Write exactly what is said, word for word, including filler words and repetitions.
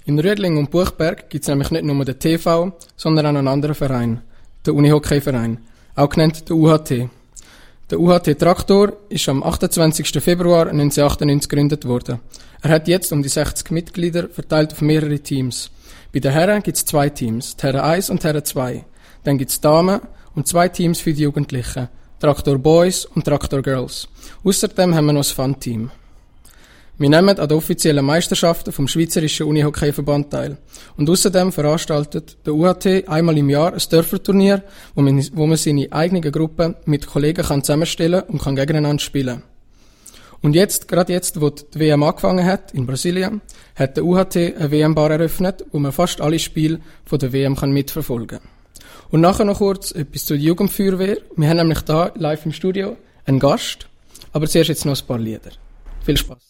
In Rüdling und Buchberg gibt es nämlich nicht nur den T V, sondern auch einen anderen Verein, den Unihockey-Verein, auch genannt der U H T. Der U H T Traktor ist am achtundzwanzigsten Februar neunzehnhundertachtundneunzig gegründet worden. Er hat jetzt um die sechzig Mitglieder, verteilt auf mehrere Teams. Bei den Herren gibt es zwei Teams, die Herren eins und die Herren zwei. Dann gibt es Damen und zwei Teams für die Jugendlichen, Traktor Boys und Traktor Girls. Außerdem haben wir noch ein Fun-Team. Wir nehmen an den offiziellen Meisterschaften vom Schweizerischen Unihockey-Verband teil. Und außerdem veranstaltet der U H T einmal im Jahr ein Dörferturnier, wo man, wo man seine eigene Gruppe mit Kollegen kann zusammenstellen und kann gegeneinander spielen. Und jetzt, gerade jetzt, wo die W M angefangen hat, in Brasilien, hat der U H T eine W M-Bar eröffnet, wo man fast alle Spiele von der W M kann mitverfolgen kann. Und nachher noch kurz etwas zur Jugendfeuerwehr. Wir haben nämlich da live im Studio einen Gast, aber zuerst jetzt noch ein paar Lieder. Viel Spaß.